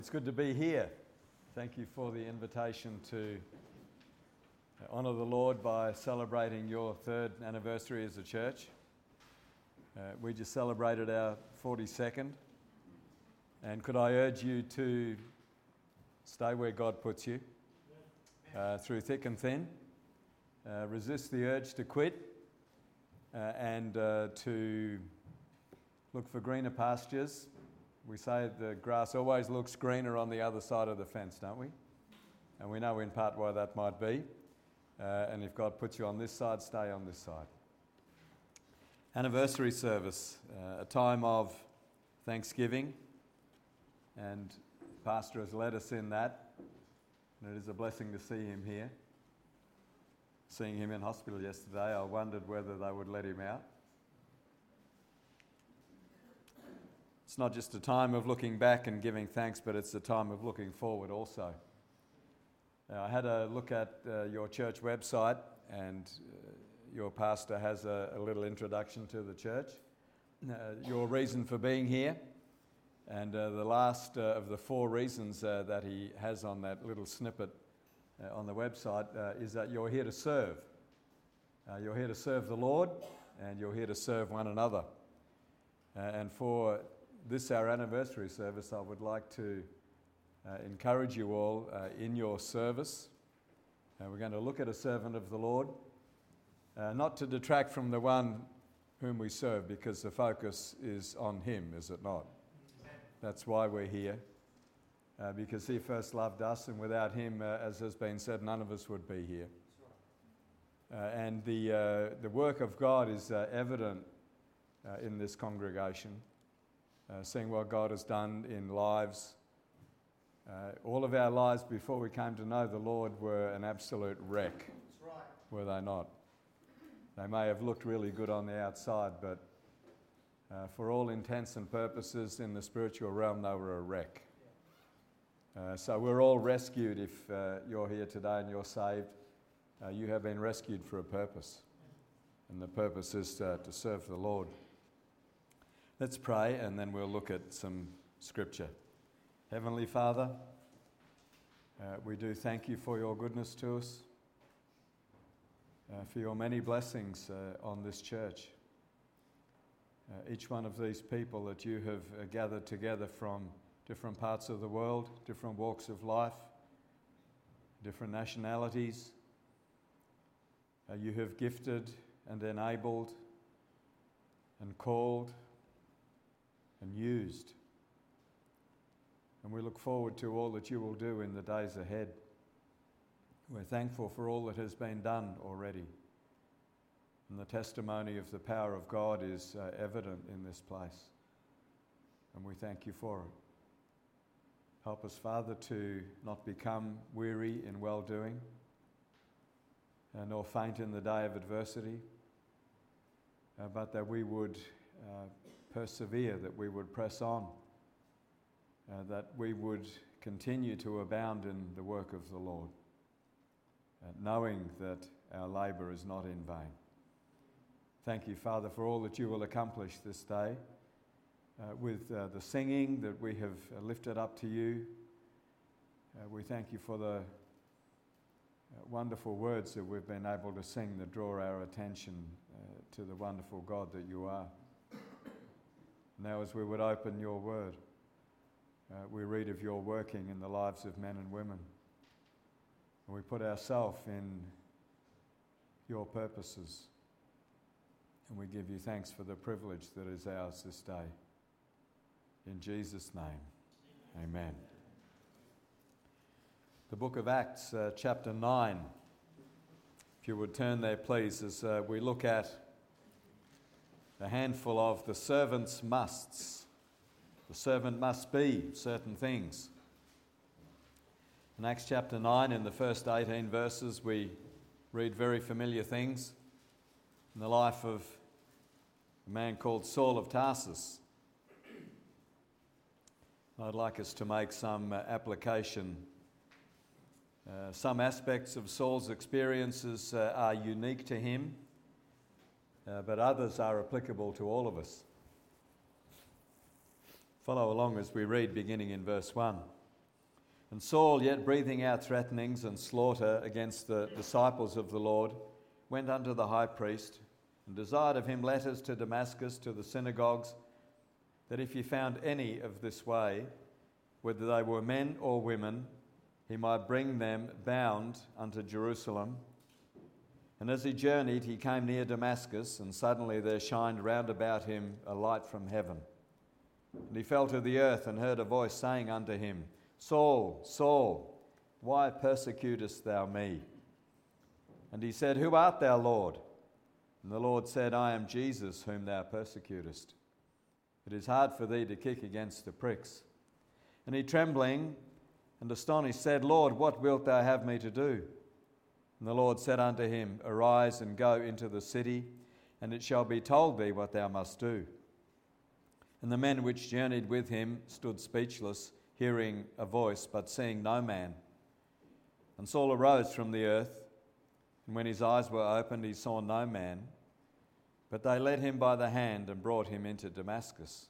It's good to be here. Thank you for the invitation to honour the Lord by celebrating your third anniversary as a church. We just celebrated our 42nd. And could I urge you to stay where God puts you through thick and thin. Resist the urge to quit and to look for greener pastures. We say the grass always looks greener on the other side of the fence, don't we? And we know in part why that might be. And if God puts you on this side, stay on this side. Anniversary service, a time of thanksgiving. And the pastor has led us in that. And it is a blessing to see him here. Seeing him in hospital yesterday, I wondered whether they would let him out. It's not just a time of looking back and giving thanks, but it's a time of looking forward also. I had a look at your church website, and your pastor has a little introduction to the church, your reason for being here, and the last of the 4 reasons that he has on that little snippet on the website is that you're here to serve. You're here to serve the Lord, and you're here to serve one another. And for this, our anniversary service, I would like to encourage you all in your service. We're going to look at a servant of the Lord, not to detract from the one whom we serve, because the focus is on him, is it not? That's why we're here, because he first loved us, and without him, as has been said, none of us would be here. And the work of God is evident in this congregation. Seeing what God has done in lives. All of our lives before we came to know the Lord were an absolute wreck. That's right. Were they not? They may have looked really good on the outside, but for all intents and purposes in the spiritual realm, they were a wreck. So we're all rescued. If you're here today and you're saved, you have been rescued for a purpose. And the purpose is to serve the Lord. Let's pray, and then we'll look at some scripture. Heavenly Father, we do thank you for your goodness to us, for your many blessings on this church. Each one of these people that you have gathered together from different parts of the world, different walks of life, different nationalities, you have gifted and enabled and called and used. And we look forward to all that you will do in the days ahead. We're thankful for all that has been done already. And the testimony of the power of God is evident in this place. And we thank you for it. Help us, Father, to not become weary in well-doing, nor faint in the day of adversity, but that we would persevere, that we would press on, that we would continue to abound in the work of the Lord, knowing that our labour is not in vain. Thank you, Father, for all that you will accomplish this day with the singing that we have lifted up to you. We thank you for the wonderful words that we've been able to sing that draw our attention to the wonderful God that you are. Now, as we would open your word, we read of your working in the lives of men and women. And we put ourselves in your purposes. And we give you thanks for the privilege that is ours this day. In Jesus' name, amen. The book of Acts, chapter 9. If you would turn there, please, as we look at a handful of the servant's musts. The servant must be certain things. In Acts chapter 9, in the first 18 verses, we read very familiar things in the life of a man called Saul of Tarsus. I'd like us to make some application. Some aspects of Saul's experiences are unique to him, but others are applicable to all of us. Follow along as we read, beginning in verse 1. And Saul, yet breathing out threatenings and slaughter against the disciples of the Lord, went unto the high priest and desired of him letters to Damascus, to the synagogues, that if he found any of this way, whether they were men or women, he might bring them bound unto Jerusalem. And as he journeyed, he came near Damascus, and suddenly there shined round about him a light from heaven. And he fell to the earth and heard a voice saying unto him, Saul, Saul, why persecutest thou me? And he said, Who art thou, Lord? And the Lord said, I am Jesus, whom thou persecutest. It is hard for thee to kick against the pricks. And he, trembling and astonished, said, Lord, what wilt thou have me to do? And the Lord said unto him, Arise and go into the city, and it shall be told thee what thou must do. And the men which journeyed with him stood speechless, hearing a voice, but seeing no man. And Saul arose from the earth, and when his eyes were opened, he saw no man. But they led him by the hand and brought him into Damascus.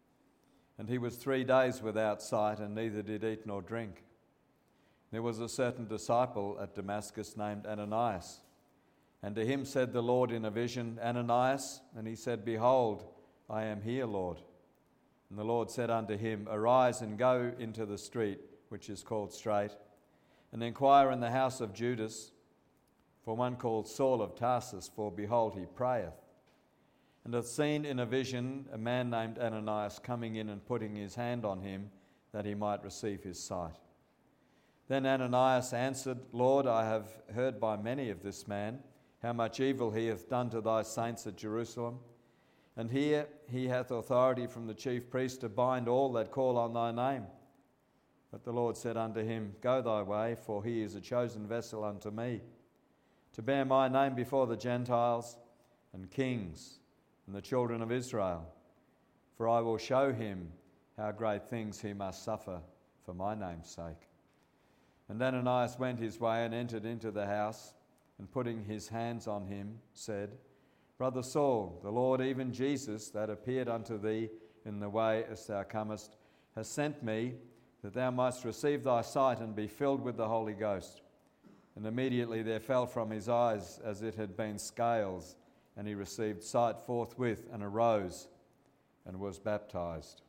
And he was 3 days without sight, and neither did eat nor drink. There was a certain disciple at Damascus named Ananias. And to him said the Lord in a vision, Ananias. And he said, Behold, I am here, Lord. And the Lord said unto him, Arise and go into the street, which is called Straight, and inquire in the house of Judas, for one called Saul of Tarsus, for behold, he prayeth. And hath seen in a vision a man named Ananias coming in and putting his hand on him, that he might receive his sight. Then Ananias answered, Lord, I have heard by many of this man, how much evil he hath done to thy saints at Jerusalem. And here he hath authority from the chief priest to bind all that call on thy name. But the Lord said unto him, Go thy way, for he is a chosen vessel unto me, to bear my name before the Gentiles and kings and the children of Israel. For I will show him how great things he must suffer for my name's sake. And Ananias went his way and entered into the house, and putting his hands on him, said, Brother Saul, the Lord, even Jesus, that appeared unto thee in the way as thou comest, has sent me, that thou mightst receive thy sight and be filled with the Holy Ghost. And immediately there fell from his eyes as it had been scales, and he received sight forthwith, and arose and was baptized.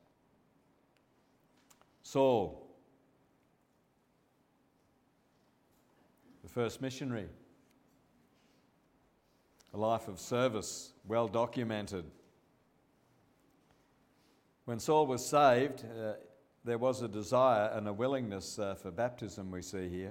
Saul, the first missionary. A life of service, well documented. When Saul was saved, there was a desire and a willingness for baptism, we see here.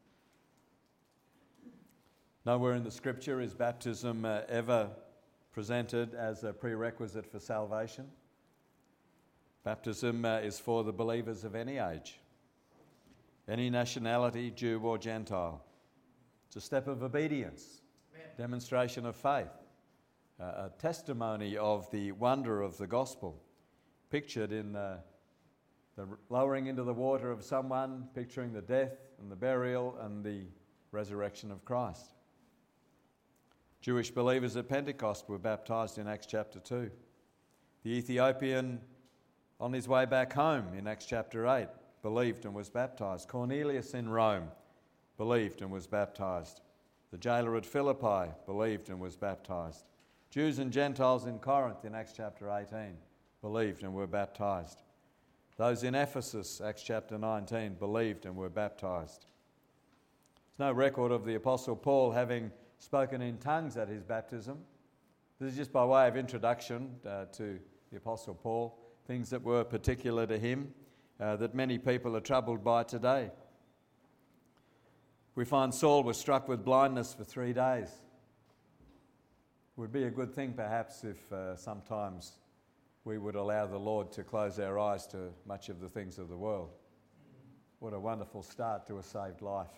Nowhere in the scripture is baptism ever presented as a prerequisite for salvation. Baptism is for the believers of any age, any nationality, Jew or Gentile. It's a step of obedience. Demonstration of faith, a testimony of the wonder of the gospel, pictured in the lowering into the water of someone, picturing the death and the burial and the resurrection of Christ. Jewish believers at Pentecost were baptized in Acts chapter 2. The Ethiopian on his way back home in Acts chapter 8 believed and was baptized. Cornelius in Rome believed and was baptized. The jailer at Philippi believed and was baptized. Jews and Gentiles in Corinth in Acts chapter 18 believed and were baptized. Those in Ephesus, Acts chapter 19, believed and were baptized. There's no record of the Apostle Paul having spoken in tongues at his baptism. This is just by way of introduction to the Apostle Paul, things that were particular to him that many people are troubled by today. We find Saul was struck with blindness for 3 days. It would be a good thing perhaps if sometimes we would allow the Lord to close our eyes to much of the things of the world. What a wonderful start to a saved life.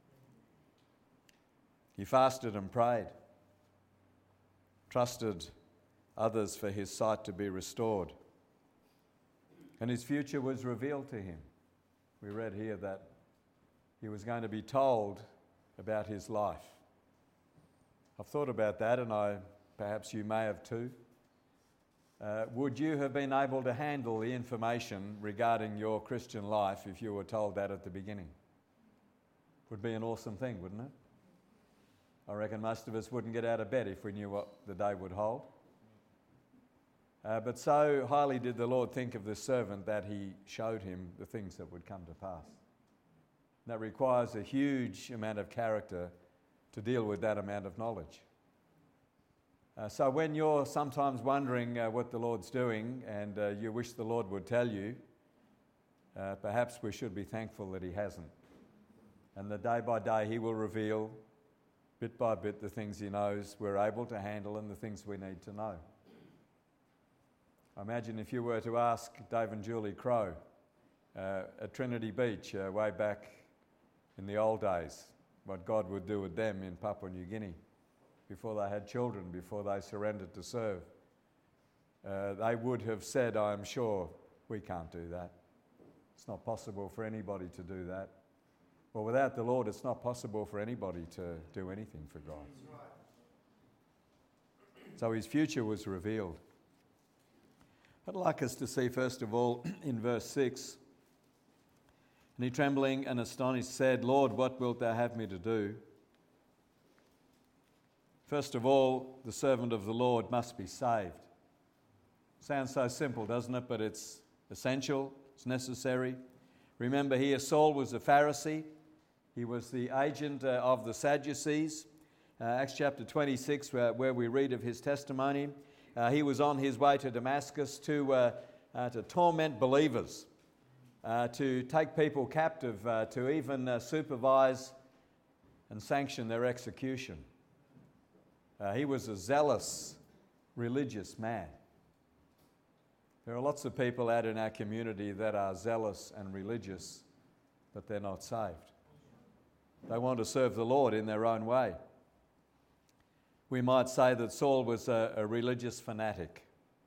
He fasted and prayed, trusted others for his sight to be restored, and his future was revealed to him. We read here that he was going to be told about his life. I've thought about that, and perhaps you may have too. would you have been able to handle the information regarding your Christian life if you were told that at the beginning? Would be an awesome thing, wouldn't it? I reckon most of us wouldn't get out of bed if we knew what the day would hold. But so highly did the Lord think of this servant that he showed him the things that would come to pass. That requires a huge amount of character to deal with that amount of knowledge. So when you're sometimes wondering what the Lord's doing and you wish the Lord would tell you, perhaps we should be thankful that he hasn't. And that day by day he will reveal, bit by bit, the things he knows we're able to handle and the things we need to know. I imagine if you were to ask Dave and Julie Crow at Trinity Beach way back in the old days what God would do with them in Papua New Guinea before they had children, before they surrendered to serve, they would have said, I'm sure, we can't do that. It's not possible for anybody to do that. Well, without the Lord, it's not possible for anybody to do anything for God. So his future was revealed. I'd like us to see, first of all, in verse 6, and he, trembling and astonished, said, Lord, what wilt thou have me to do? First of all, the servant of the Lord must be saved. Sounds so simple, doesn't it? But it's essential, it's necessary. Remember here, Saul was a Pharisee. He was the agent of the Sadducees. Acts chapter 26, where we read of his testimony. He was on his way to Damascus to torment believers, to take people captive, to even supervise and sanction their execution. He was a zealous, religious man. There are lots of people out in our community that are zealous and religious, but they're not saved. They want to serve the Lord in their own way. We might say that Saul was a religious fanatic,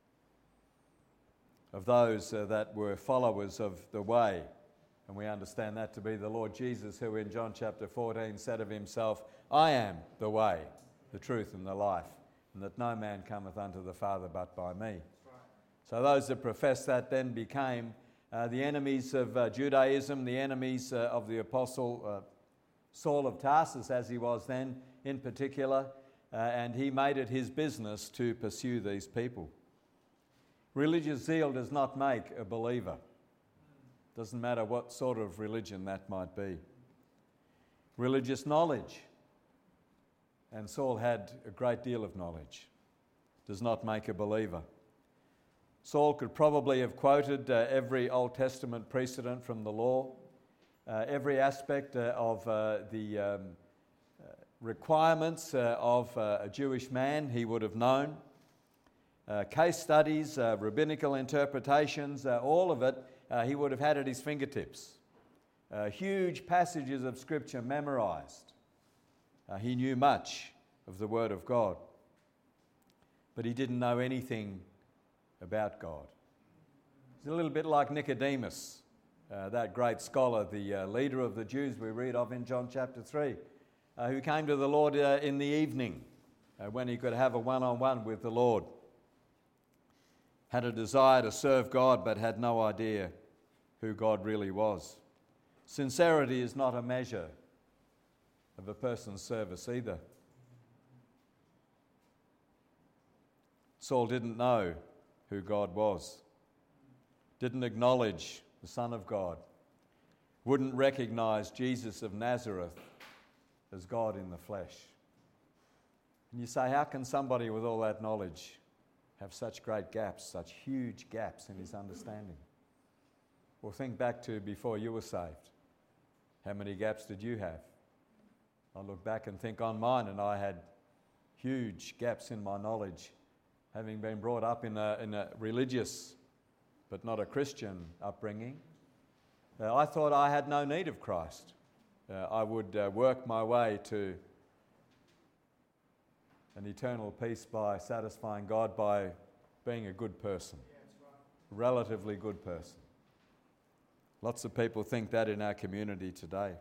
of those that were followers of the way. And we understand that to be the Lord Jesus, who in John chapter 14 said of himself, I am the way, the truth and the life, and that no man cometh unto the Father but by me. So those that professed that then became the enemies of Judaism, the enemies of the apostle Saul of Tarsus, as he was then in particular, and he made it his business to pursue these people. Religious zeal does not make a believer. Doesn't matter what sort of religion that might be. Religious knowledge, and Saul had a great deal of knowledge, does not make a believer. Saul could probably have quoted every Old Testament precedent from the law, every aspect of the requirements of a Jewish man he would have known. Case studies, rabbinical interpretations, all of it he would have had at his fingertips. Huge passages of Scripture memorized. He knew much of the Word of God, but he didn't know anything about God. It's a little bit like Nicodemus, that great scholar, the leader of the Jews we read of in John chapter 3, who came to the Lord in the evening when he could have a one-on-one with the Lord. Had a desire to serve God but had no idea who God really was. Sincerity is not a measure of a person's service either. Saul didn't know who God was, didn't acknowledge the Son of God, wouldn't recognize Jesus of Nazareth as God in the flesh. And you say, how can somebody with all that knowledge have such great gaps, such huge gaps in his understanding? Well, think back to before you were saved. How many gaps did you have? I look back and think on mine, and I had huge gaps in my knowledge, having been brought up in a religious but not a Christian upbringing. I thought I had no need of Christ. I would work my way to an eternal peace by satisfying God by being a good person, a relatively good person. Lots of people think that in our community today.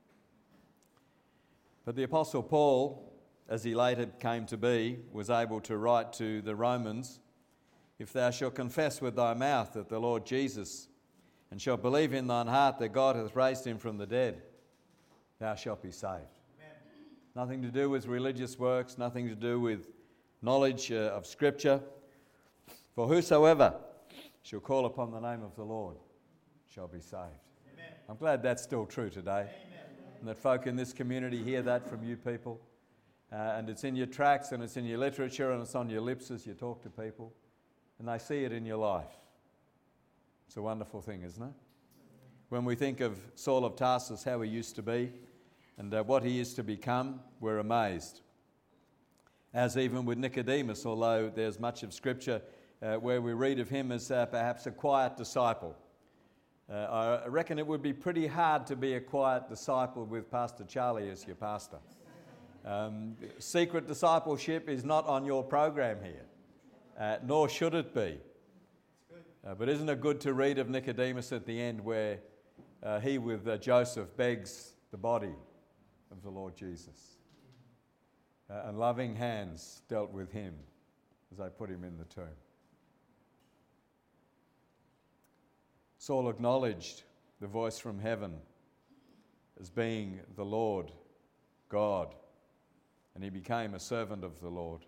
But the Apostle Paul, as he later came to be, was able to write to the Romans If thou shalt confess with thy mouth that the Lord Jesus, and shalt believe in thine heart that God hath raised him from the dead, thou shalt be saved. Amen. Nothing to do with religious works, nothing to do with knowledge of Scripture. For whosoever shall call upon the name of the Lord shall be saved. Amen. I'm glad that's still true today. Amen. And that folk in this community hear that from you people. And it's in your tracts and it's in your literature and it's on your lips as you talk to people. And they see it in your life. It's a wonderful thing, isn't it? When we think of Saul of Tarsus, how he used to be, and what he is to become, we're amazed. As even with Nicodemus, although there's much of Scripture where we read of him as perhaps a quiet disciple. I reckon it would be pretty hard to be a quiet disciple with Pastor Charlie as your pastor. Secret discipleship is not on your program here. Nor should it be. But isn't it good to read of Nicodemus at the end where he with Joseph begs the body of the Lord Jesus. And loving hands dealt with him as they put him in the tomb. Saul acknowledged the voice from heaven as being the Lord God, and he became a servant of the Lord.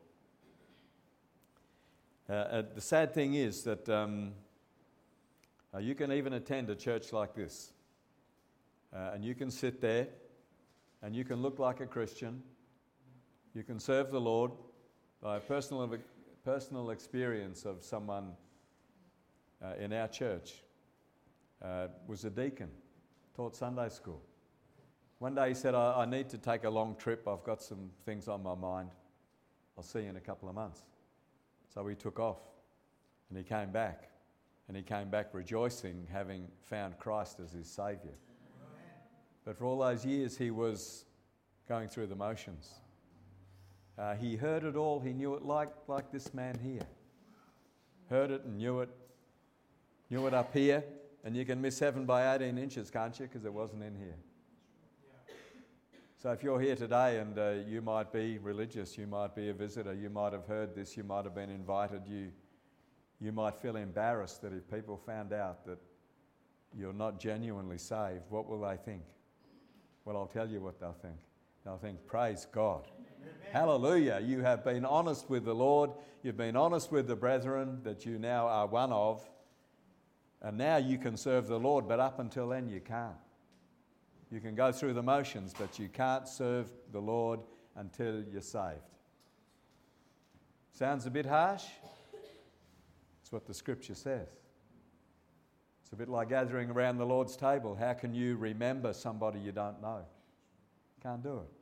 The sad thing is that you can even attend a church like this, and you can sit there, and you can look like a Christian. You can serve the Lord by a personal experience of someone in our church. Was a deacon, taught Sunday school. One day he said, I need to take a long trip. I've got some things on my mind. I'll see you in a couple of months. So he took off and he came back. And he came back rejoicing, having found Christ as his Saviour. But for all those years he was going through the motions. He heard it all. He knew it like this man here. Heard it and knew it up here. And you can miss heaven by 18 inches, can't you? Because it wasn't in here. So if you're here today and you might be religious, you might be a visitor, you might have heard this, you might have been invited, you might feel embarrassed that if people found out that you're not genuinely saved, what will they think? Well, I'll tell you what they'll think. They'll think, praise God. Amen. Hallelujah. You have been honest with the Lord. You've been honest with the brethren that you now are one of. And now you can serve the Lord, but up until then you can't. You can go through the motions, but you can't serve the Lord until you're saved. Sounds a bit harsh? It's what the Scripture says. It's a bit like gathering around the Lord's table. How can you remember somebody you don't know? Can't do it.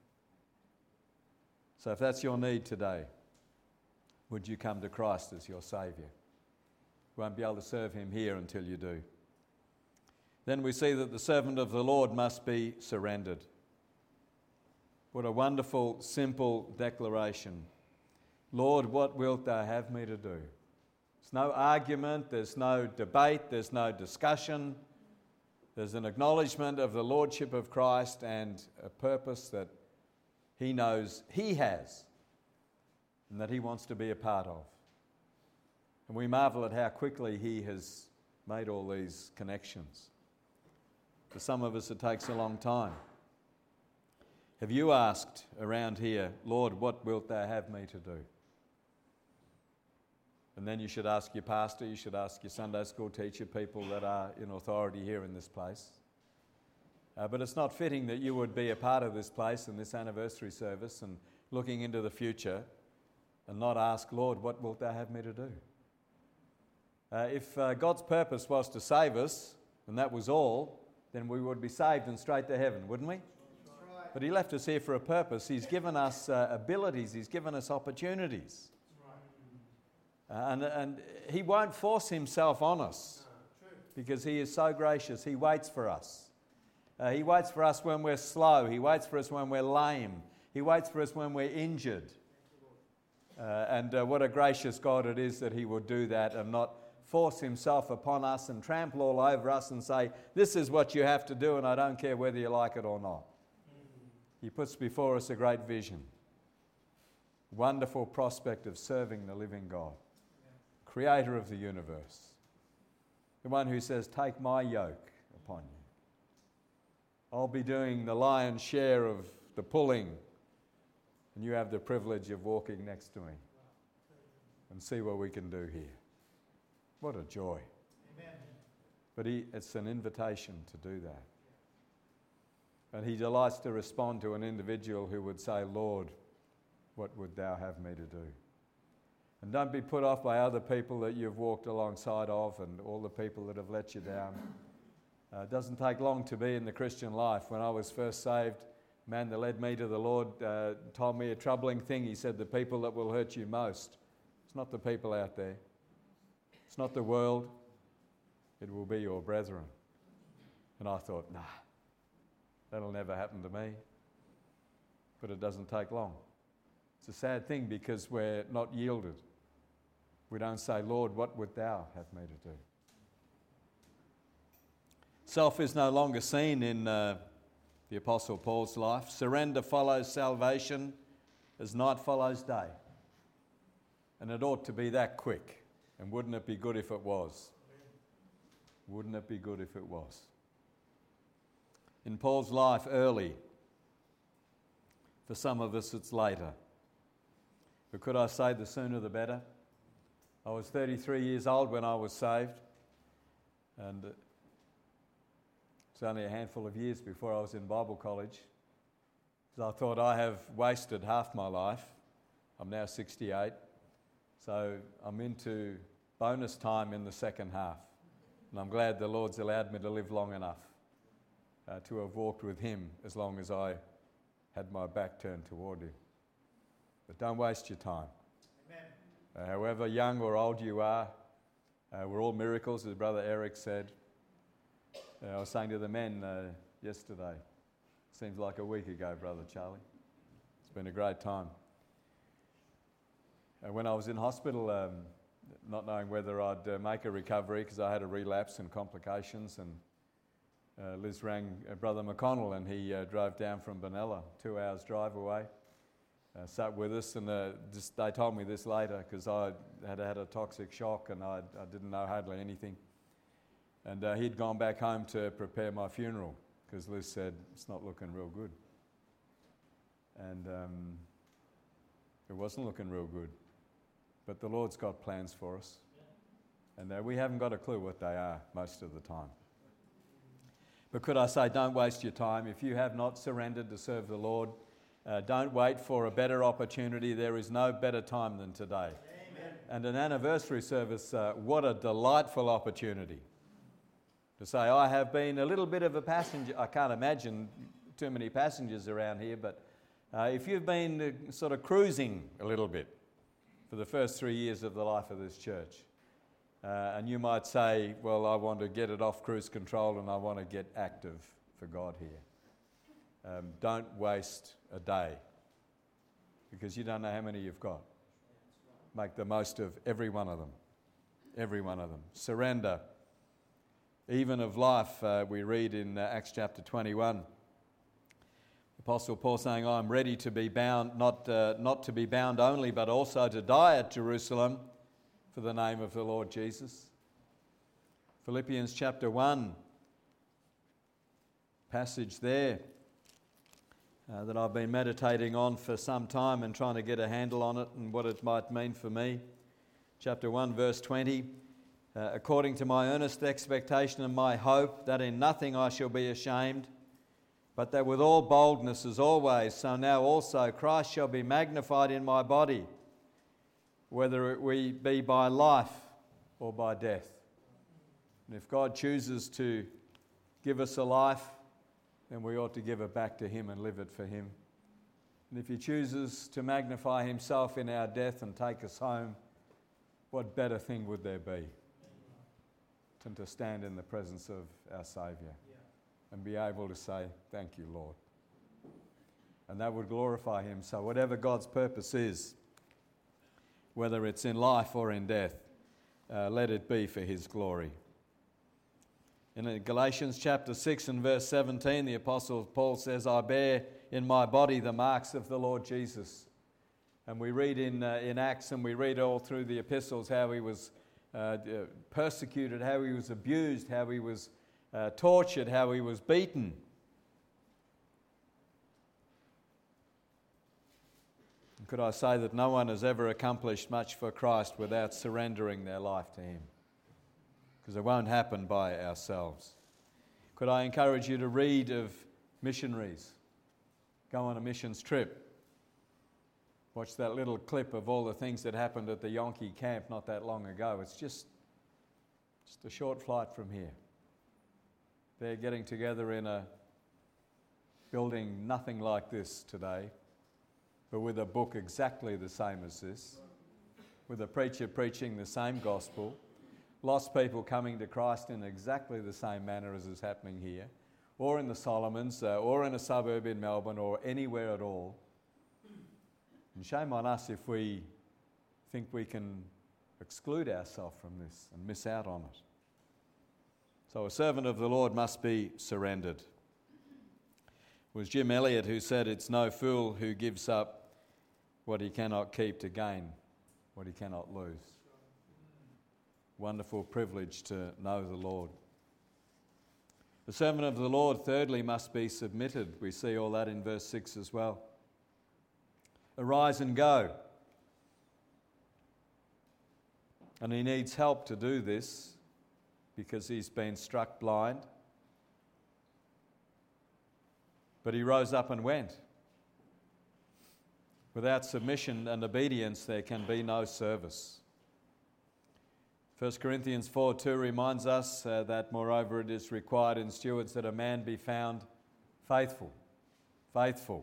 So if that's your need today, would you come to Christ as your Saviour? You won't be able to serve him here until you do. Then we see that the servant of the Lord must be surrendered. What a wonderful, simple declaration. Lord, what wilt thou have me to do? There's no argument, there's no debate, there's no discussion. There's an acknowledgement of the Lordship of Christ and a purpose that he knows he has and that he wants to be a part of. And we marvel at how quickly he has made all these connections. For some of us, it takes a long time. Have you asked around here, Lord, what wilt thou have me to do? And then you should ask your pastor, you should ask your Sunday school teacher, people that are in authority here in this place. But it's not fitting that you would be a part of this place and this anniversary service and looking into the future and not ask, Lord, what wilt thou have me to do? If God's purpose was to save us, and that was all, then we would be saved and straight to heaven, wouldn't we? Right. But he left us here for a purpose. He's given us abilities. He's given us opportunities. Right. And he won't force himself on us because he is so gracious. He waits for us. He waits for us when we're slow. He waits for us when we're lame. He waits for us when we're injured. And what a gracious God it is that he will do that and not force himself upon us and trample all over us and say, this is what you have to do and I don't care whether you like it or not. He puts before us a great vision. Wonderful prospect of serving the living God. creator of the universe, the one who says, take my yoke upon you. I'll be doing the lion's share of the pulling, and you have the privilege of walking next to me and see what we can do here. What a joy. Amen. But it's an invitation to do that. And he delights to respond to an individual who would say, Lord, what would thou have me to do? And don't be put off by other people that you've walked alongside of and all the people that have let you down. It doesn't take long to be in the Christian life. When I was first saved, the man that led me to the Lord told me a troubling thing. He said, the people that will hurt you most, it's not the people out there. It's not the world. It will be your brethren. And I thought, nah, that'll never happen to me. But it doesn't take long. It's a sad thing because we're not yielded. We don't say, Lord, what would thou have me to do? Self is no longer seen in the Apostle Paul's life. Surrender follows salvation as night follows day. And it ought to be that quick. And wouldn't it be good if it was? Wouldn't it be good if it was? In Paul's life, early. For some of us, it's later. But could I say the sooner the better? I was 33 years old when I was saved. And it's only a handful of years before I was in Bible college. So I thought I have wasted half my life. I'm now 68. So I'm into bonus time in the second half. And I'm glad the Lord's allowed me to live long enough to have walked with him as long as I had my back turned toward him. But don't waste your time. Amen. However young or old you are, we're all miracles, as Brother Eric said. I was saying to the men yesterday, seems like a week ago, Brother Charlie. It's been a great time. When I was in hospital, not knowing whether I'd make a recovery because I had a relapse and complications, and Liz rang Brother McConnell and he drove down from Benalla, 2 hours drive away, sat with us, and they told me this later because I had had a toxic shock and I didn't know hardly anything. And he'd gone back home to prepare my funeral because Liz said, it's not looking real good. And it wasn't looking real good. But the Lord's got plans for us. And we haven't got a clue what they are most of the time. But could I say, don't waste your time. If you have not surrendered to serve the Lord, don't wait for a better opportunity. There is no better time than today. Amen. And an anniversary service, what a delightful opportunity. To say, I have been a little bit of a passenger. I can't imagine too many passengers around here, but if you've been sort of cruising a little bit for the first 3 years of the life of this church, and you might say, well, I want to get it off cruise control and I want to get active for God here. Don't waste a day because you don't know how many you've got. Make the most of every one of them. Every one of them. Surrender. Even of life, we read in Acts chapter 21, Apostle Paul saying, I am ready to be bound, not to be bound only, but also to die at Jerusalem for the name of the Lord Jesus. Philippians chapter 1, passage there that I've been meditating on for some time and trying to get a handle on it and what it might mean for me. Chapter 1, verse 20. According to my earnest expectation and my hope, that in nothing I shall be ashamed, but that with all boldness as always, so now also Christ shall be magnified in my body, whether it be by life or by death. And if God chooses to give us a life, then we ought to give it back to him and live it for him. And if he chooses to magnify himself in our death and take us home, what better thing would there be than to stand in the presence of our Saviour and be able to say, thank you, Lord. And that would glorify him. So whatever God's purpose is, whether it's in life or in death, let it be for his glory. In Galatians chapter 6 and verse 17, the Apostle Paul says, I bear in my body the marks of the Lord Jesus. And we read in Acts and we read all through the epistles how he was persecuted, how he was abused, how he was tortured, how he was beaten. Could I say that no one has ever accomplished much for Christ without surrendering their life to him? Because it won't happen by ourselves. Could I encourage you to read of missionaries, go on a missions trip, watch that little clip of all the things that happened at the Yonki camp not that long ago. It's just a short flight from here. They're getting together in a building nothing like this today, but with a book exactly the same as this, with a preacher preaching the same gospel, lost people coming to Christ in exactly the same manner as is happening here, or in the Solomons, or in a suburb in Melbourne, or anywhere at all. And shame on us if we think we can exclude ourselves from this and miss out on it. So a servant of the Lord must be surrendered. It was Jim Elliot who said, "It's no fool who gives up what he cannot keep to gain what he cannot lose." Wonderful privilege to know the Lord. The servant of the Lord, thirdly, must be submitted. We see all that in verse 6 as well. Arise and go. And he needs help to do this because he's been struck blind. But he rose up and went. Without submission and obedience, there can be no service. 1 Corinthians 4:2 reminds us that, moreover, it is required in stewards that a man be found faithful. Faithful.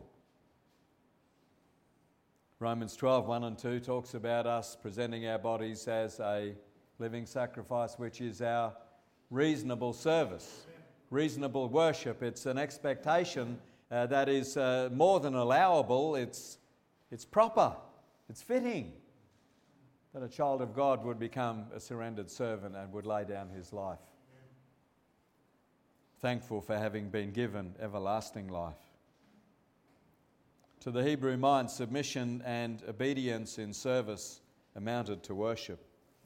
Romans 12:1 and 2 talks about us presenting our bodies as a living sacrifice, which is our reasonable service, reasonable worship. It's an expectation that is more than allowable. It's proper, it's fitting that a child of God would become a surrendered servant and would lay down his life. Thankful for having been given everlasting life. To the Hebrew mind, submission and obedience in service amounted to worship.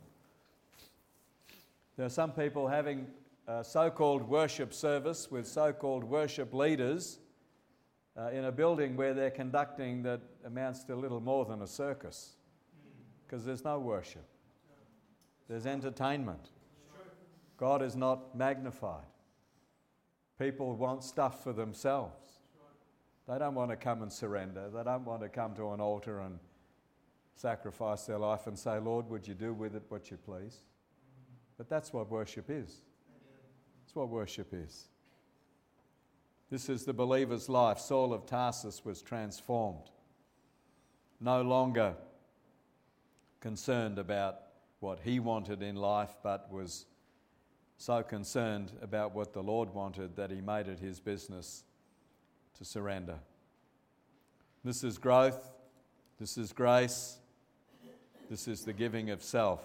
There are some people having a so-called worship service with so-called worship leaders in a building where they're conducting that amounts to little more than a circus, because there's no worship. There's entertainment. God is not magnified. People want stuff for themselves. They don't want to come and surrender. They don't want to come to an altar and sacrifice their life and say, "Lord, would you do with it what you please?" But that's what worship is. That's what worship is. This is the believer's life. Saul of Tarsus was transformed. No longer concerned about what he wanted in life, but was so concerned about what the Lord wanted that he made it his business to surrender. This is growth. This is grace. This is the giving of self.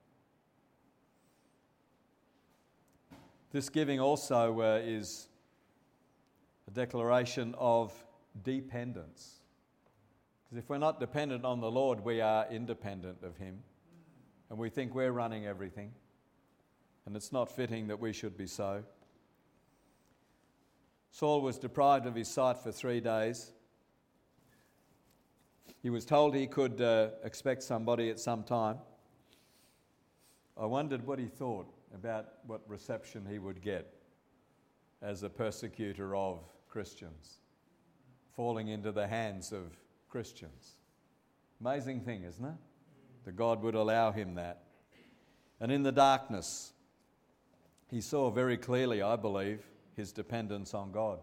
This giving also is a declaration of dependence. Because if we're not dependent on the Lord, we are independent of him. And we think we're running everything. And it's not fitting that we should be so. Saul was deprived of his sight for 3 days. He was told he could expect somebody at some time. I wondered what he thought about what reception he would get as a persecutor of Christians, falling into the hands of Christians. Amazing thing, isn't it? That God would allow him that. And in the darkness, he saw very clearly, I believe, his dependence on God.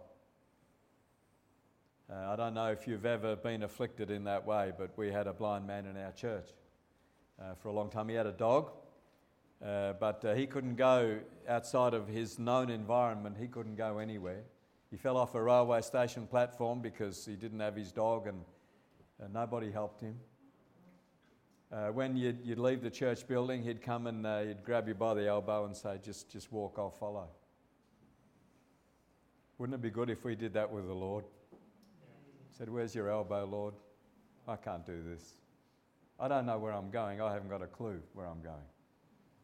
I don't know if you've ever been afflicted in that way, but we had a blind man in our church for a long time. He had a dog, but he couldn't go outside of his known environment. He couldn't go anywhere. He fell off a railway station platform because he didn't have his dog, and nobody helped him. When you'd leave the church building, he'd come and he'd grab you by the elbow and say, just walk, I'll follow. Wouldn't it be good if we did that with the Lord? Said, "Where's your elbow, Lord? I can't do this. I don't know where I'm going. I haven't got a clue where I'm going.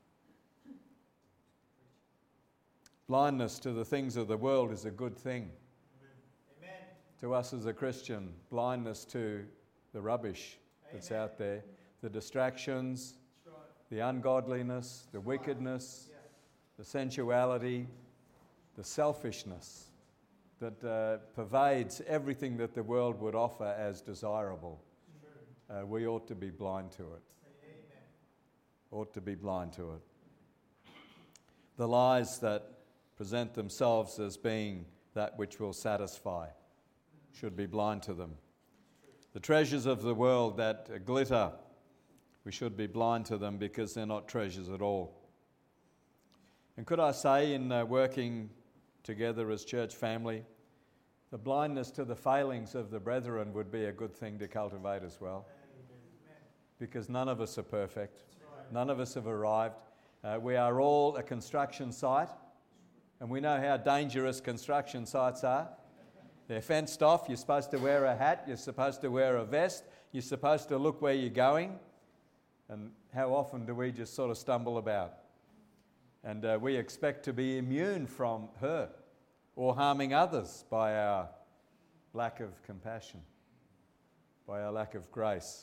Blindness to the things of the world is a good thing. Amen. To us as a Christian, blindness to the rubbish that's out there, the distractions, That's right. the ungodliness, the wickedness, Yeah. the sensuality, the selfishness that pervades everything that the world would offer as desirable. We ought to be blind to it. Amen. Ought to be blind to it. The lies that present themselves as being that which will satisfy should be blind to them. The treasures of the world that glitter, we should be blind to them because they're not treasures at all. And could I say, in working together as church family, the blindness to the failings of the brethren would be a good thing to cultivate as well. Because none of us are perfect. None of us have arrived. We are all a construction site, and we know how dangerous construction sites are. They're fenced off. You're supposed to wear a hat. You're supposed to wear a vest. You're supposed to look where you're going. And how often do we just sort of stumble about? And we expect to be immune from hurt or harming others by our lack of compassion, by our lack of grace.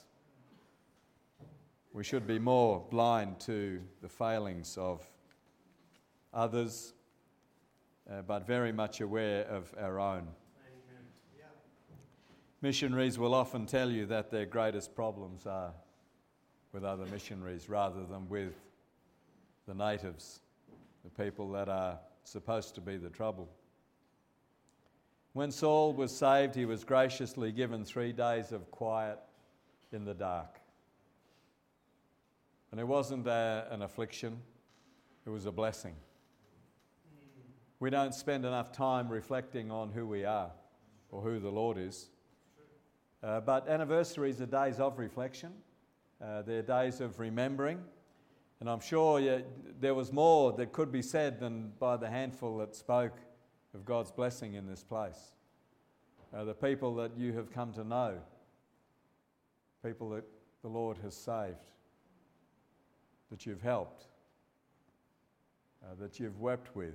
We should be more blind to the failings of others, but very much aware of our own. Amen. Yeah. Missionaries will often tell you that their greatest problems are with other missionaries rather than with the natives, the people that are supposed to be the trouble. When Saul was saved, he was graciously given 3 days of quiet in the dark. And it wasn't an affliction, it was a blessing. We don't spend enough time reflecting on who we are or who the Lord is. But anniversaries are days of reflection. They're days of remembering. And I'm sure there was more that could be said than by the handful that spoke of God's blessing in this place. The people that you have come to know, people that the Lord has saved, that you've helped, that you've wept with,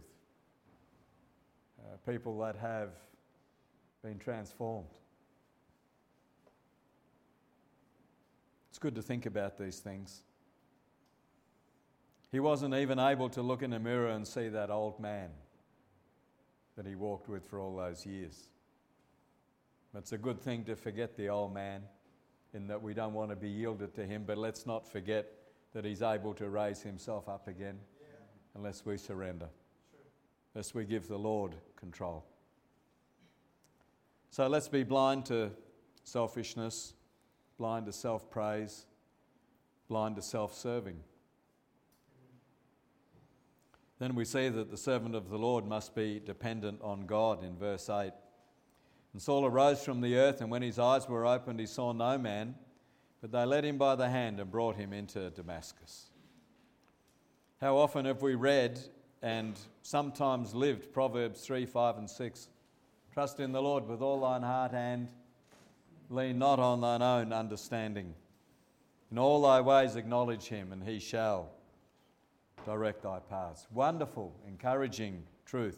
people that have been transformed. It's good to think about these things. He wasn't even able to look in a mirror and see that old man that he walked with for all those years. It's a good thing to forget the old man in that we don't want to be yielded to him, but let's not forget that he's able to raise himself up again unless we surrender, unless we give the Lord control. So let's be blind to selfishness, blind to self-praise, blind to self-serving. Then we see that the servant of the Lord must be dependent on God in verse 8. And Saul arose from the earth, and when his eyes were opened, he saw no man, but they led him by the hand and brought him into Damascus. How often have we read and sometimes lived Proverbs 3, 5 and 6? Trust in the Lord with all thine heart and lean not on thine own understanding. In all thy ways acknowledge him, and he shall direct thy paths. Wonderful, encouraging truth.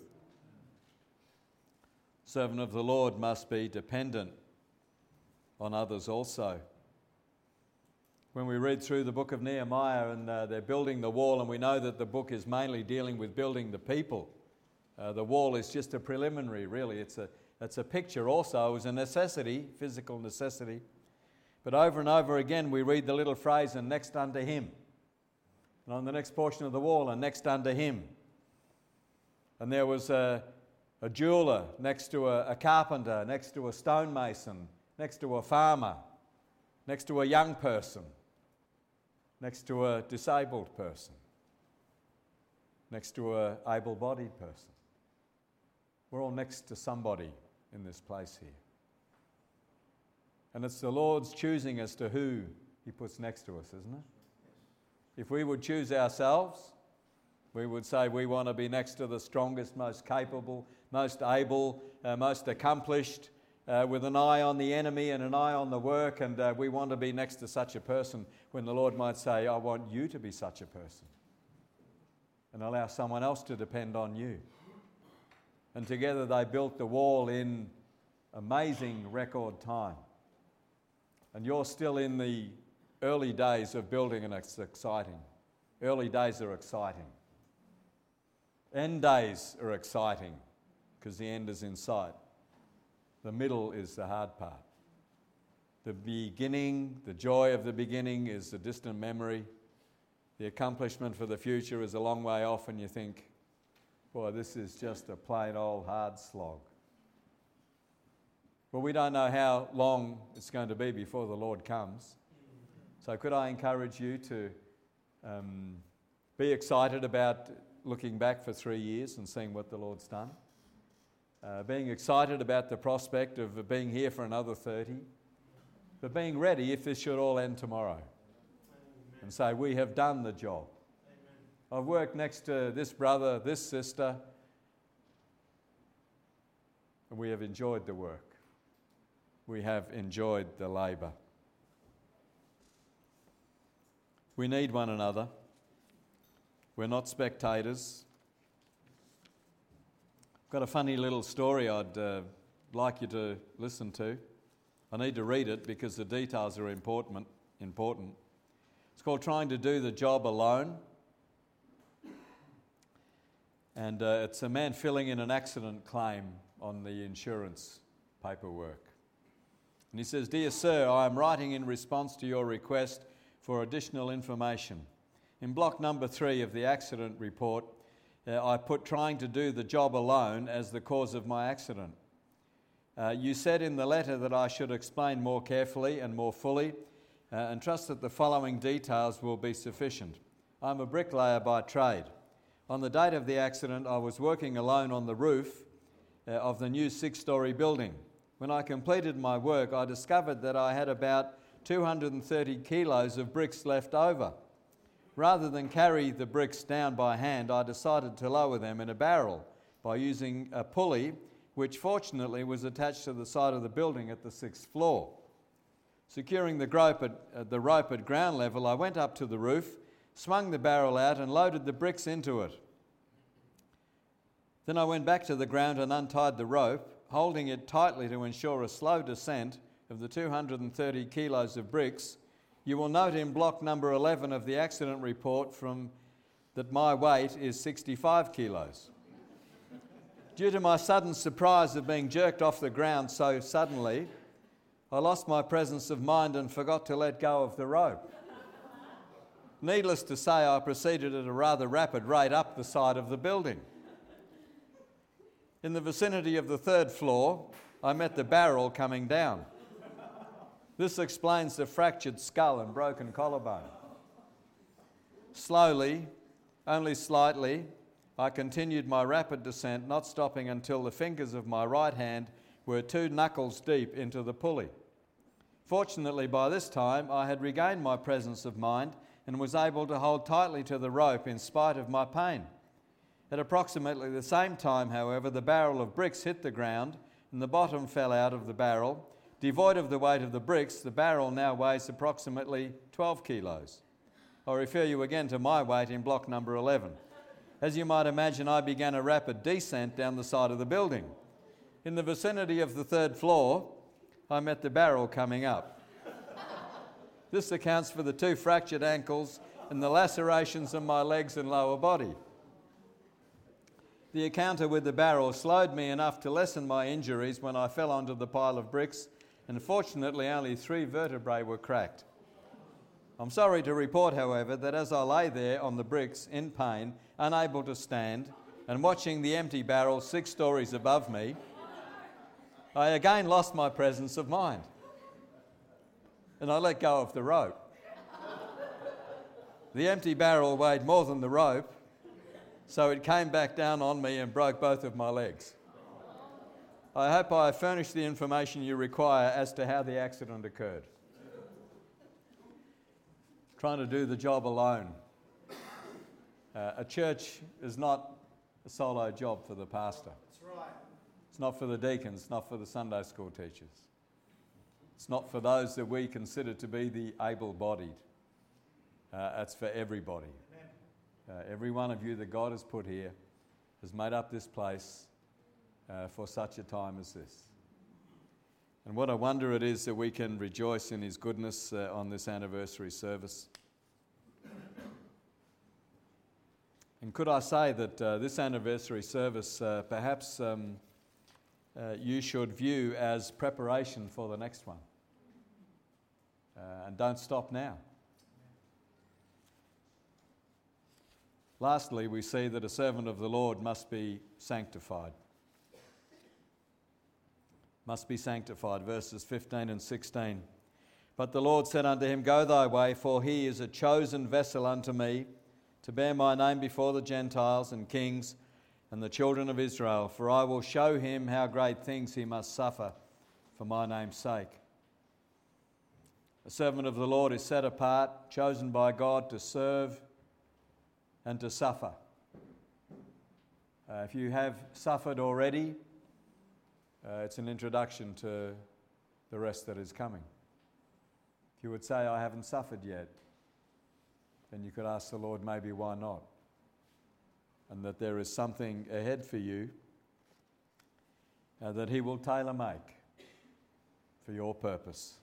Servant of the Lord must be dependent on others also. When we read through the book of Nehemiah and they're building the wall, and we know that the book is mainly dealing with building the people. The wall is just a preliminary, really. It's a picture also. It was a necessity, physical necessity. But over and over again we read the little phrase, and next unto him. And on the next portion of the wall, and next unto him. And there was a jeweler next to a carpenter, next to a stonemason, next to a farmer, next to a young person, next to a disabled person, next to an able-bodied person. We're all next to somebody in this place here. And it's the Lord's choosing as to who he puts next to us, isn't it? If we would choose ourselves, we would say we want to be next to the strongest, most capable, most able, most accomplished, with an eye on the enemy and an eye on the work, and we want to be next to such a person, when the Lord might say, I want you to be such a person, and allow someone else to depend on you. And together they built the wall in amazing record time. And you're still in the early days of building, and it's exciting. Early days are exciting. End days are exciting because the end is in sight. The middle is the hard part. The beginning, the joy of the beginning is a distant memory. The accomplishment for the future is a long way off, and you think, boy, this is just a plain old hard slog. But we don't know how long it's going to be before the Lord comes. So could I encourage you to be excited about looking back for 3 years and seeing what the Lord's done? Being excited about the prospect of being here for another 30. But being ready if this should all end tomorrow. And say, we have done the job. Amen. I've worked next to this brother, this sister, and we have enjoyed the work. We have enjoyed the labour. We need one another. We're not spectators. I've got a funny little story I'd like you to listen to. I need to read it because the details are important. It's called Trying to Do the Job Alone. And it's a man filling in an accident claim on the insurance paperwork. And he says, "Dear Sir, I am writing in response to your request for additional information. In block number 3 of the accident report, I put trying to do the job alone as the cause of my accident. You said in the letter that I should explain more carefully and more fully and trust that the following details will be sufficient. I'm a bricklayer by trade. On the date of the accident, I was working alone on the roof of the new 6-storey building. When I completed my work, I discovered that I had about 230 kilos of bricks left over. Rather than carry the bricks down by hand, I decided to lower them in a barrel by using a pulley, which fortunately was attached to the side of the building at the 6th floor. Securing the rope at ground level, I went up to the roof, swung the barrel out and loaded the bricks into it. Then I went back to the ground and untied the rope, holding it tightly to ensure a slow descent of the 230 kilos of bricks. You will note in block number 11 of the accident report that my weight is 65 kilos. Due to my sudden surprise of being jerked off the ground so suddenly, I lost my presence of mind and forgot to let go of the rope. Needless to say, I proceeded at a rather rapid rate up the side of the building. In the vicinity of the 3rd floor, I met the barrel coming down. This explains the fractured skull and broken collarbone. Slowly, only slightly, I continued my rapid descent, not stopping until the fingers of my right hand were 2 knuckles deep into the pulley. Fortunately, by this time, I had regained my presence of mind and was able to hold tightly to the rope in spite of my pain. At approximately the same time, however, the barrel of bricks hit the ground and the bottom fell out of the barrel. Devoid of the weight of the bricks, the barrel now weighs approximately 12 kilos. I refer you again to my weight in block number 11. As you might imagine, I began a rapid descent down the side of the building. In the vicinity of the 3rd floor, I met the barrel coming up. This accounts for the 2 fractured ankles and the lacerations in my legs and lower body. The encounter with the barrel slowed me enough to lessen my injuries when I fell onto the pile of bricks, and fortunately only 3 vertebrae were cracked. I'm sorry to report, however, that as I lay there on the bricks in pain, unable to stand, and watching the empty barrel 6 stories above me, I again lost my presence of mind. And I let go of the rope. The empty barrel weighed more than the rope, so it came back down on me and broke both of my legs. I hope I have furnished the information you require as to how the accident occurred. Trying to do the job alone. A church is not a solo job for the pastor. That's right. It's not for the deacons, it's not for the Sunday school teachers. It's not for those that we consider to be the able-bodied. It's for everybody. Every one of you that God has put here has made up this place for such a time as this. And what a wonder it is that we can rejoice in His goodness on this anniversary service. And could I say that this anniversary service perhaps you should view as preparation for the next one. And don't stop now. Lastly, we see that a servant of the Lord must be sanctified. Must be sanctified, verses 15 and 16. But the Lord said unto him, Go thy way, for he is a chosen vessel unto me, to bear my name before the Gentiles and kings and the children of Israel. For I will show him how great things he must suffer for my name's sake. A servant of the Lord is set apart, chosen by God to serve and to suffer. If you have suffered already, it's an introduction to the rest that is coming. If you would say, I haven't suffered yet, then you could ask the Lord, maybe why not? And that there is something ahead for you that He will tailor-make for your purpose.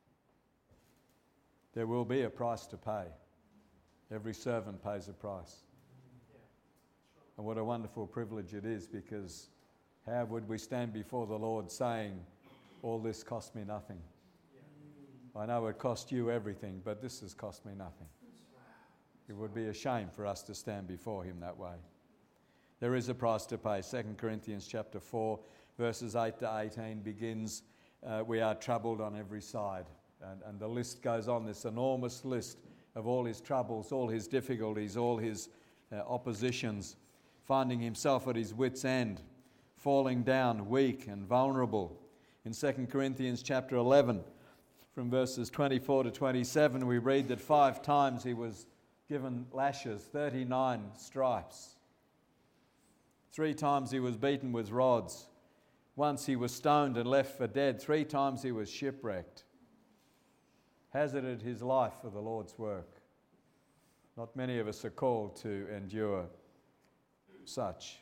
There will be a price to pay. Every servant pays a price. And what a wonderful privilege it is, because how would we stand before the Lord saying, all this cost me nothing? I know it cost you everything, but this has cost me nothing. It would be a shame for us to stand before Him that way. There is a price to pay. 2 Corinthians chapter 4, verses 8 to 18 begins, we are troubled on every side. And the list goes on, this enormous list of all his troubles, all his difficulties, all his oppositions, finding himself at his wit's end, falling down weak and vulnerable. In 2 Corinthians chapter 11, from verses 24 to 27, we read that 5 times he was given lashes, 39 stripes. 3 times he was beaten with rods. Once he was stoned and left for dead. 3 times he was shipwrecked. Hazarded his life for the Lord's work. Not many of us are called to endure such.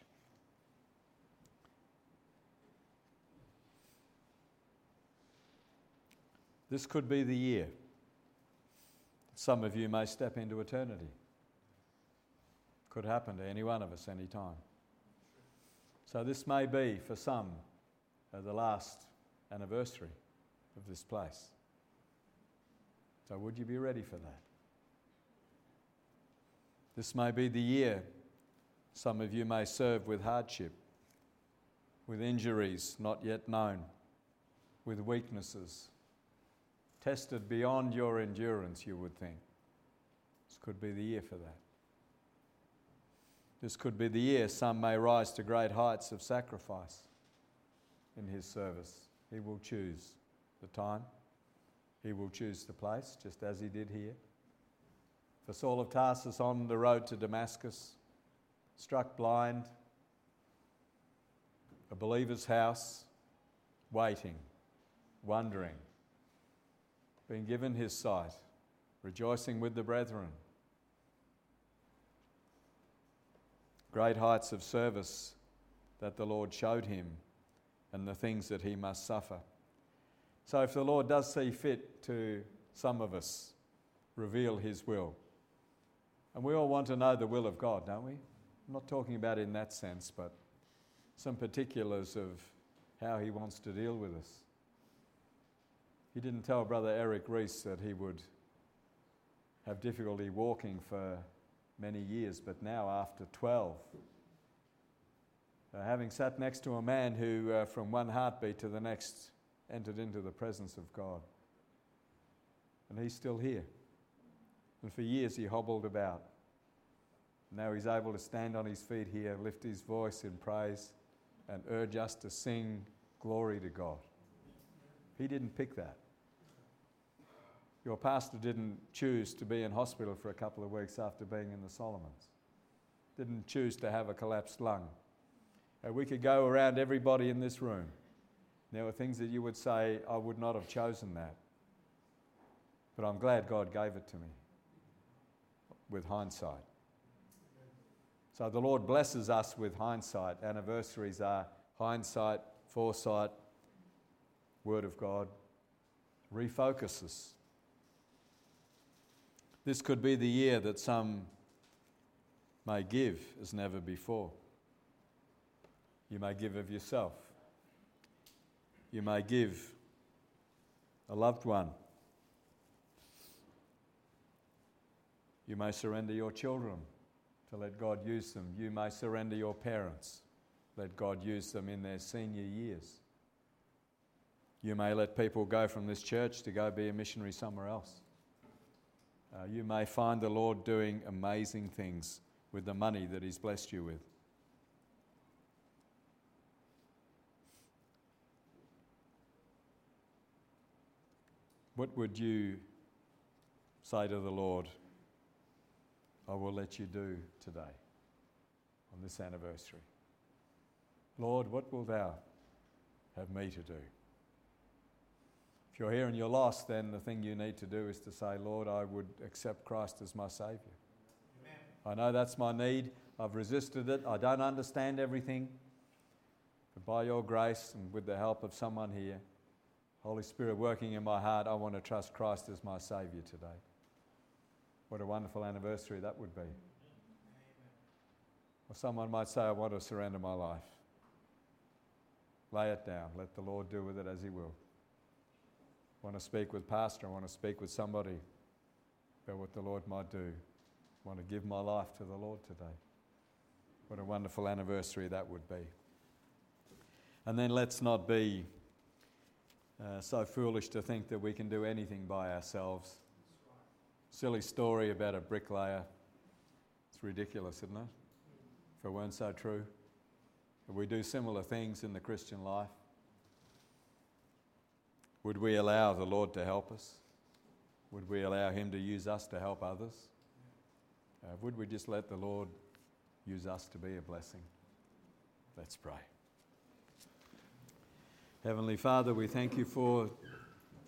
This could be the year. Some of you may step into eternity. Could happen to any one of us any time. So this may be, for some, the last anniversary of this place. So would you be ready for that? This may be the year some of you may serve with hardship, with injuries not yet known, with weaknesses, tested beyond your endurance, you would think. This could be the year for that. This could be the year some may rise to great heights of sacrifice in His service. He will choose the time. He will choose the place, just as He did here. For Saul of Tarsus on the road to Damascus, struck blind, a believer's house, waiting, wondering, being given his sight, rejoicing with the brethren. Great heights of service that the Lord showed him and the things that he must suffer. So if the Lord does see fit to some of us reveal His will, and we all want to know the will of God, don't we? I'm not talking about in that sense, but some particulars of how He wants to deal with us. He didn't tell Brother Eric Rees that he would have difficulty walking for many years, but now after 12, having sat next to a man who from one heartbeat to the next entered into the presence of God. And he's still here. And for years he hobbled about. Now he's able to stand on his feet here, lift his voice in praise, and urge us to sing glory to God. He didn't pick that. Your pastor didn't choose to be in hospital for a couple of weeks after being in the Solomons. Didn't choose to have a collapsed lung. We could go around everybody in this room. There were things that you would say, I would not have chosen that. But I'm glad God gave it to me with hindsight. So the Lord blesses us with hindsight. Anniversaries are hindsight, foresight, Word of God. Refocus us. This could be the year that some may give as never before. You may give of yourself. You may give a loved one. You may surrender your children to let God use them. You may surrender your parents. Let God use them in their senior years. You may let people go from this church to go be a missionary somewhere else. You may find the Lord doing amazing things with the money that He's blessed you with. What would you say to the Lord, I will let you do today on this anniversary? Lord, what will thou have me to do? If you're here and you're lost, then the thing you need to do is to say, Lord, I would accept Christ as my Saviour. Amen. I know that's my need. I've resisted it. I don't understand everything. But by your grace and with the help of someone here, Holy Spirit working in my heart, I want to trust Christ as my Saviour today. What a wonderful anniversary that would be. Amen. Or someone might say, I want to surrender my life. Lay it down. Let the Lord do with it as He will. I want to speak with Pastor. I want to speak with somebody about what the Lord might do. I want to give my life to the Lord today. What a wonderful anniversary that would be. And then let's not be so foolish to think that we can do anything by ourselves. Silly story about a bricklayer. It's ridiculous, isn't it? If it weren't so true. We do similar things in the Christian life. Would we allow the Lord to help us? Would we allow Him to use us to help others? Would we just let the Lord use us to be a blessing? Let's pray. Heavenly Father, we thank You for